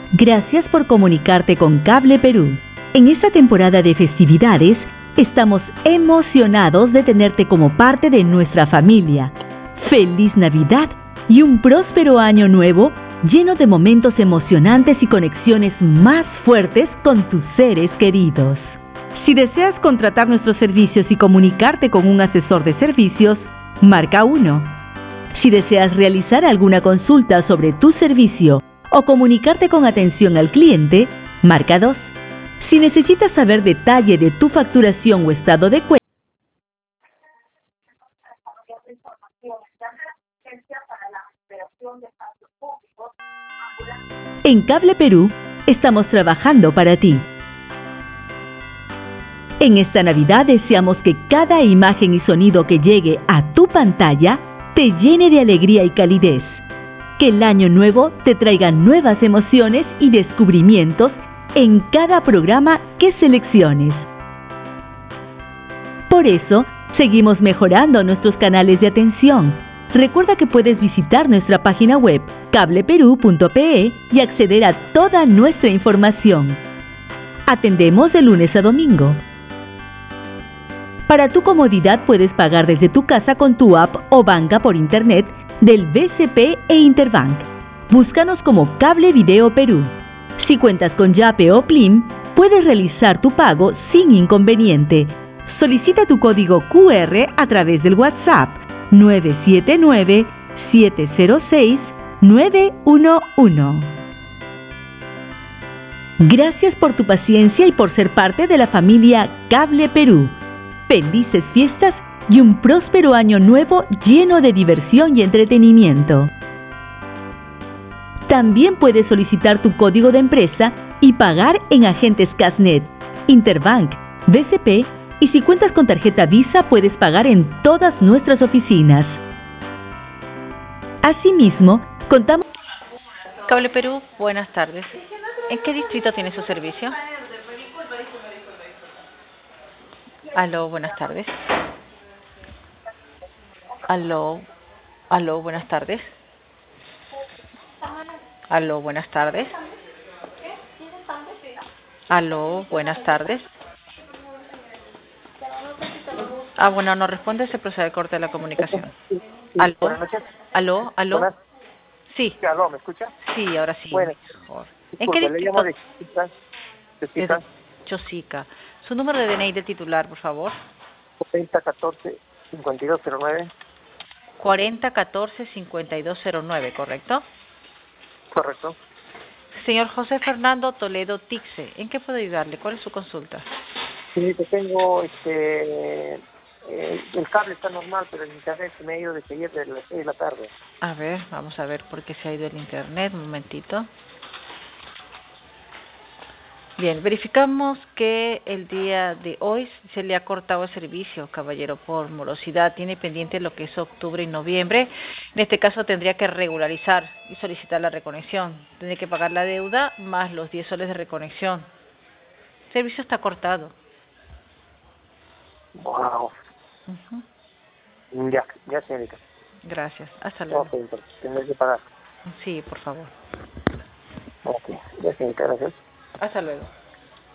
Gracias por comunicarte con Cable Perú. En esta temporada de festividades, estamos emocionados de tenerte como parte de nuestra familia. ¡Feliz Navidad y un próspero año nuevo lleno de momentos emocionantes y conexiones más fuertes con tus seres queridos! Si deseas contratar nuestros servicios y comunicarte con un asesor de servicios, marca 1. Si deseas realizar alguna consulta sobre tu servicio o comunicarte con atención al cliente, marca 2. Si necesitas saber detalle de tu facturación o estado de cuenta, en Cable Perú estamos trabajando para ti. En esta Navidad deseamos que cada imagen y sonido que llegue a tu pantalla te llene de alegría y calidez. Que el año nuevo te traiga nuevas emociones y descubrimientos en cada programa que selecciones. Por eso, seguimos mejorando nuestros canales de atención. Recuerda que puedes visitar nuestra página web cableperú.pe y acceder a toda nuestra información. Atendemos de lunes a domingo. Para tu comodidad puedes pagar desde tu casa con tu app o banca por internet del BCP e Interbank. Búscanos como Cable Video Perú. Si cuentas con Yape o Plim, puedes realizar tu pago sin inconveniente. Solicita tu código QR a través del WhatsApp 979-706-911. Gracias por tu paciencia y por ser parte de la familia Cable Perú. Felices fiestas y un próspero año nuevo lleno de diversión y entretenimiento. También puedes solicitar tu código de empresa y pagar en agentes Casnet, Interbank, BCP y si cuentas con tarjeta Visa puedes pagar en todas nuestras oficinas. Asimismo, contamos... Cable Perú, buenas tardes. ¿En qué distrito tiene su servicio? Aló, buenas tardes. Aló, buenas tardes. Aló, buenas tardes. Aló, buenas tardes. Bueno, no responde, se procede al corte de la comunicación. Aló, Buenas noches. aló. Buenas. Sí, Aló, ¿me escucha? sí, ahora sí, Bueno, mejor. ¿En qué disculpe, le llamo distrito? de Chosica. Chosica, Chosica. Su número de DNI de titular, por favor. 4014-5209. 4014-5209, ¿correcto? Correcto. Señor José Fernando Toledo Tixe, ¿en qué puedo ayudarle? ¿Cuál es su consulta? Sí, que tengo, el cable está normal, pero el internet se me ha ido desde ayer de las 6 de la tarde. A ver, vamos a ver por qué se ha ido el internet, un momentito. Bien, verificamos que el día de hoy se le ha cortado el servicio, caballero, por morosidad. Tiene pendiente lo que es octubre y noviembre. En este caso tendría que regularizar y solicitar la reconexión. Tendría que pagar la deuda más los 10 soles de reconexión. El servicio está cortado. Wow. Ya, señorita. Gracias. Hasta luego. Ok, entonces, tendré que pagar. Sí, por favor. Ok, ya, señorita, gracias. Hasta luego.